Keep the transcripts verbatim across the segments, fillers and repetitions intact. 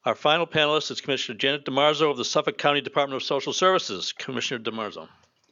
Our final panelist is Commissioner Janet DiMarzo of the Suffolk County Department of Social Services. Commissioner DiMarzo.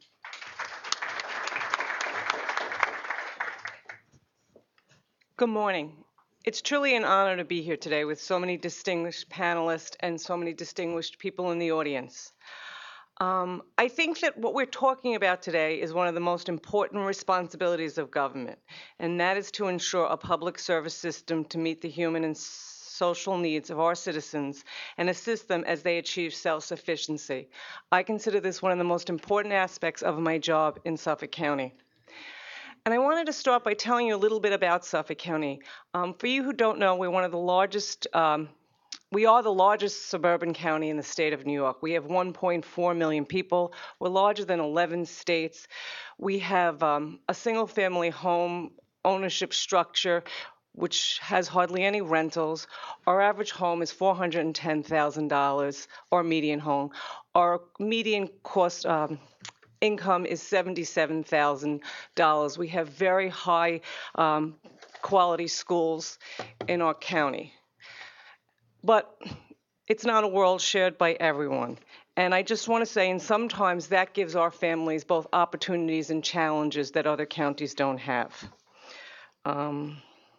Good morning. It's truly an honor to be here today with so many distinguished panelists and so many distinguished people in the audience. Um, I think that what we're talking about today is one of the most important responsibilities of government, and that is to ensure a public service system to meet the human and social needs of our citizens and assist them as they achieve self-sufficiency. I consider this one of the most important aspects of my job in Suffolk County. And I wanted to start by telling you a little bit about Suffolk County. Um, for you who don't know, we're one of the largest, um, we are the largest suburban county in the state of New York. We have one point four million people. We're larger than eleven states. We have um, a single family home ownership structure which has hardly any rentals. Our average home is four hundred ten thousand dollars, our median home. Our median cost um, income is seventy-seven thousand dollars. We have very high um, quality schools in our county. But it's not a world shared by everyone. And I just want to say, and sometimes that gives our families both opportunities and challenges that other counties don't have. Um,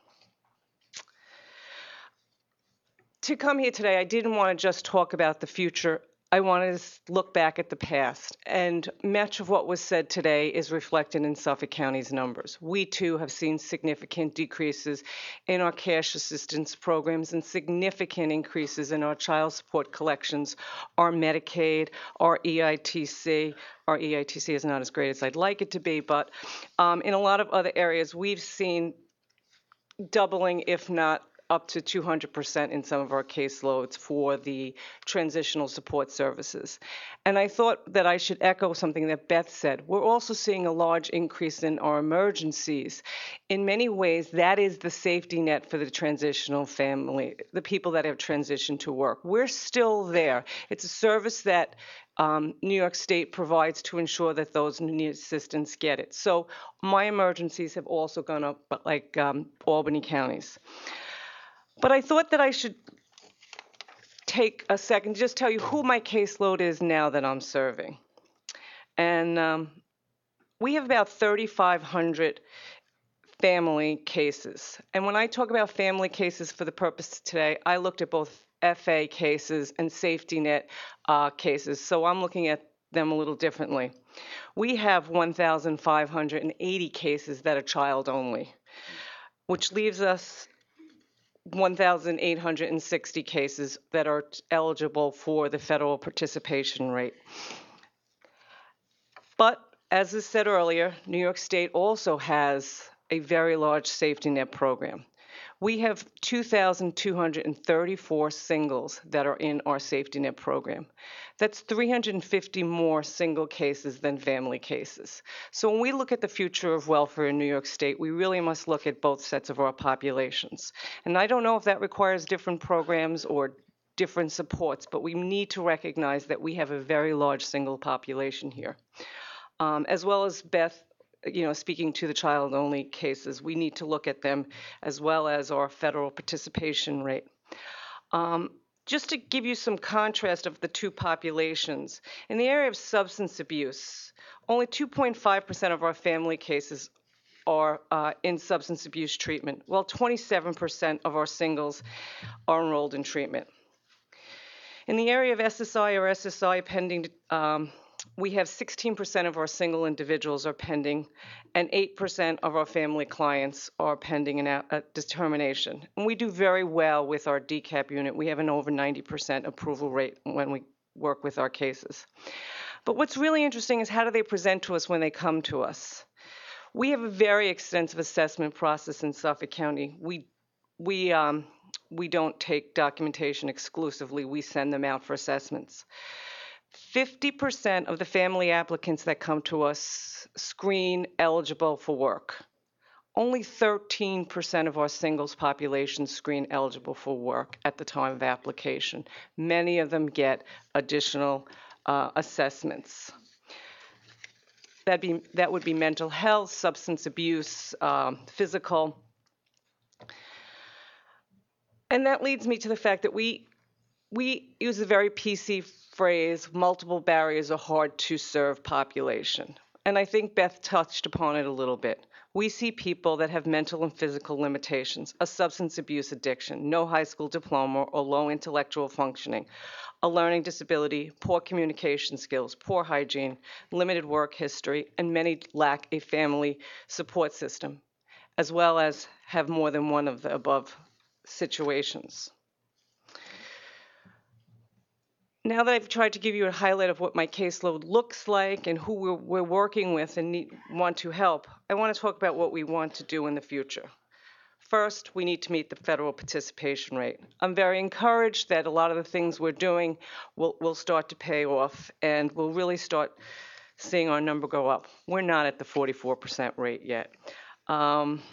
to come here today, I didn't want to just talk about the future. I wanted to look back at the past, and much of what was said today is reflected in Suffolk County's numbers. We, too, have seen significant decreases in our cash assistance programs and significant increases in our child support collections, our Medicaid, our E I T C. Our E I T C is not as great as I'd like it to be, but um, in a lot of other areas, we've seen doubling, if not up to two hundred percent in some of our caseloads for the transitional support services. And I thought that I should echo something that Beth said. We're also seeing a large increase in our emergencies. In many ways, that is the safety net for the transitional family, the people that have transitioned to work. We're still there. It's a service that um, New York State provides to ensure that those who need assistance get it. So my emergencies have also gone up, but like um, Albany counties. But I thought that I should take a second to just tell you who my caseload is now that I'm serving. And um, we have about thirty-five hundred family cases. And when I talk about family cases for the purpose today, I looked at both F A cases and safety net uh, cases. So I'm looking at them a little differently. We have one thousand five hundred eighty cases that are child only, which leaves us one thousand eight hundred sixty cases that are eligible for the federal participation rate. But as I said earlier, New York State also has a very large safety net program. We have two thousand two hundred thirty-four singles that are in our safety net program. That's three hundred fifty more single cases than family cases. So when we look at the future of welfare in New York State, we really must look at both sets of our populations. And I don't know if that requires different programs or different supports, but we need to recognize that we have a very large single population here. Um, as well as Beth, you know, speaking to the child-only cases, we need to look at them as well as our federal participation rate. Um, just to give you some contrast of the two populations, in the area of substance abuse, only two point five percent of our family cases are uh, in substance abuse treatment, while twenty-seven percent of our singles are enrolled in treatment. In the area of S S I or S S I pending, um, we have sixteen percent of our single individuals are pending, and eight percent of our family clients are pending an, a determination. And we do very well with our D CAP unit. We have an over ninety percent approval rate when we work with our cases. But what's really interesting is how do they present to us when they come to us? We have a very extensive assessment process in Suffolk County. We, we, um, we don't take documentation exclusively. We send them out for assessments. fifty percent of the family applicants that come to us screen eligible for work. Only thirteen percent of our singles population screen eligible for work at the time of application. Many of them get additional uh, assessments. That'd be, that would be mental health, substance abuse, um, physical. And that leads me to the fact that we we use a very P C phrase, multiple barriers are hard to serve population. And I think Beth touched upon it a little bit. We see people that have mental and physical limitations, a substance abuse addiction, no high school diploma or low intellectual functioning, a learning disability, poor communication skills, poor hygiene, limited work history, and many lack a family support system, as well as have more than one of the above situations. Now that I've tried to give you a highlight of what my caseload looks like and who we're, we're working with and need, want to help, I want to talk about what we want to do in the future. First, we need to meet the federal participation rate. I'm very encouraged that a lot of the things we're doing will, will start to pay off and we'll really start seeing our number go up. We're not at the forty-four percent rate yet. Um,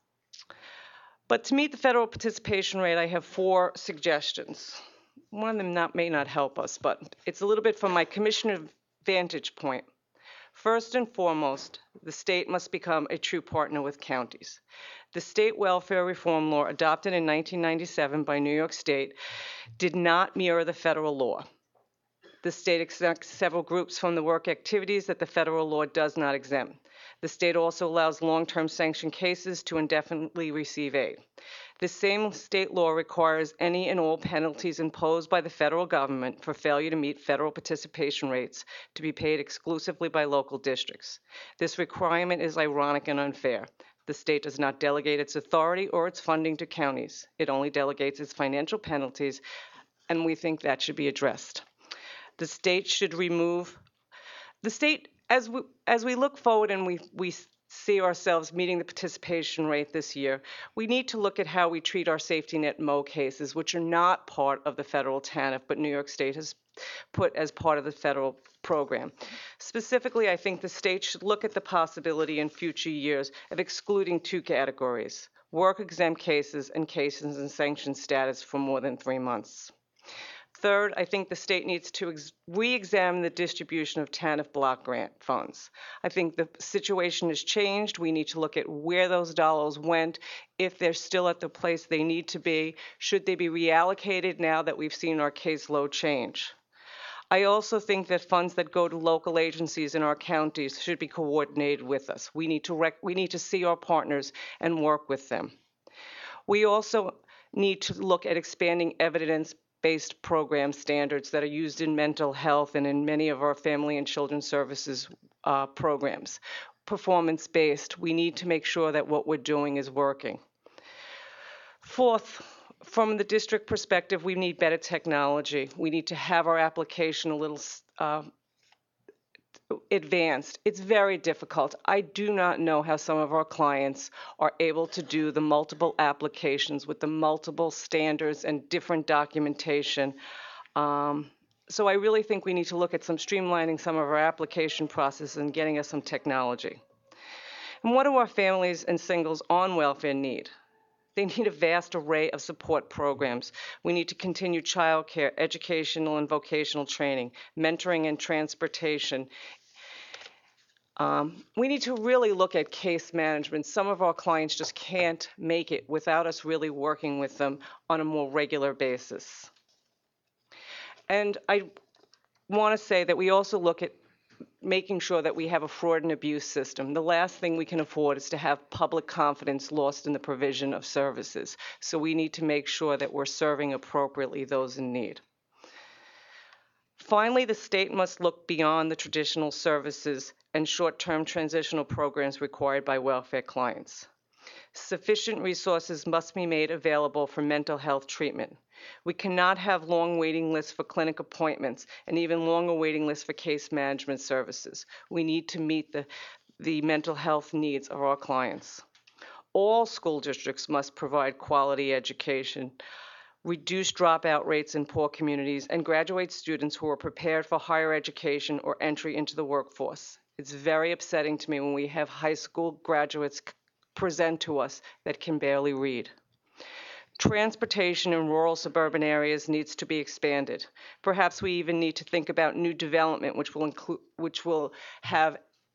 but to meet the federal participation rate, I have four suggestions. One of them not, may not help us, but it's a little bit from my commissioner vantage point. First and foremost, the state must become a true partner with counties. The state welfare reform law adopted in nineteen ninety-seven by New York State did not mirror the federal law. The state exempts several groups from the work activities that the federal law does not exempt. The state also allows long-term sanction cases to indefinitely receive aid. The same state law requires any and all penalties imposed by the federal government for failure to meet federal participation rates to be paid exclusively by local districts. This requirement is ironic and unfair. The state does not delegate its authority or its funding to counties. It only delegates its financial penalties, and we think that should be addressed. The state should remove, the state, as we, as we look forward and we, we see ourselves meeting the participation rate this year, we need to look at how we treat our safety net M O cases, which are not part of the federal T A N F, but New York State has put as part of the federal program. Specifically, I think the state should look at the possibility in future years of excluding two categories: work-exempt cases and cases in sanctioned status for more than three months. Third, I think the state needs to ex- re-examine the distribution of T A N F block grant funds. I think the situation has changed. We need to look at where those dollars went, if they're still at the place they need to be. Should they be reallocated now that we've seen our caseload change? I also think that funds that go to local agencies in our counties should be coordinated with us. We need to rec- we need to see our partners and work with them. We also need to look at expanding evidence based program standards that are used in mental health and in many of our family and children's services uh, programs. Performance-based, we need to make sure that what we're doing is working. Fourth, from the district perspective, we need better technology. We need to have our application a little uh, advanced. It's very difficult. I do not know how some of our clients are able to do the multiple applications with the multiple standards and different documentation. Um, so I really think we need to look at some streamlining some of our application process and getting us some technology. And what do our families and singles on welfare need? They need a vast array of support programs. We need to continue childcare, educational and vocational training, mentoring and transportation. Um, we need to really look at case management. Some of our clients just can't make it without us really working with them on a more regular basis. And I want to say that we also look at making sure that we have a fraud and abuse system. The last thing we can afford is to have public confidence lost in the provision of services. So we need to make sure that we're serving appropriately those in need. Finally, the state must look beyond the traditional services and short-term transitional programs required by welfare clients. Sufficient resources must be made available for mental health treatment. We cannot have long waiting lists for clinic appointments and even longer waiting lists for case management services. We need to meet the, the mental health needs of our clients. All school districts must provide quality education, reduce dropout rates in poor communities, and graduate students who are prepared for higher education or entry into the workforce. It's very upsetting to me when we have high school graduates present to us that can barely read. Transportation in rural suburban areas needs to be expanded. Perhaps we even need to think about new development which will include, which will have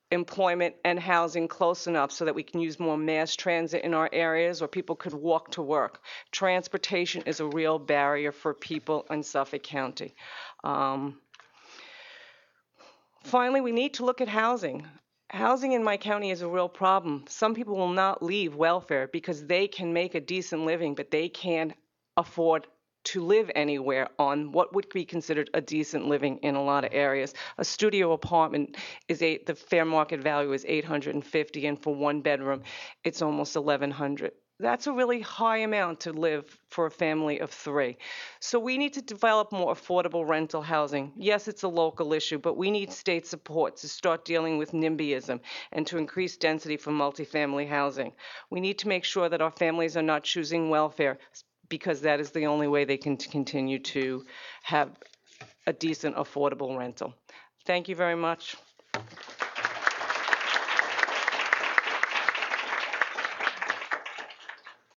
employment and housing close enough so that we can use more mass transit in our areas, or people could walk to work. Transportation is a real barrier for people in Suffolk County. Um, finally, we need to look at housing. Housing in my county is a real problem. Some people will not leave welfare because they can make a decent living, but they can't afford to live anywhere on what would be considered a decent living in a lot of areas. A studio apartment is eight, the fair market value is eight hundred fifty, and for one bedroom, it's almost eleven hundred. That's a really high amount to live for a family of three. So we need to develop more affordable rental housing. Yes, it's a local issue, but we need state support to start dealing with NIMBYism and to increase density for multifamily housing. We need to make sure that our families are not choosing welfare, because that is the only way they can continue to have a decent, affordable rental. Thank you very much.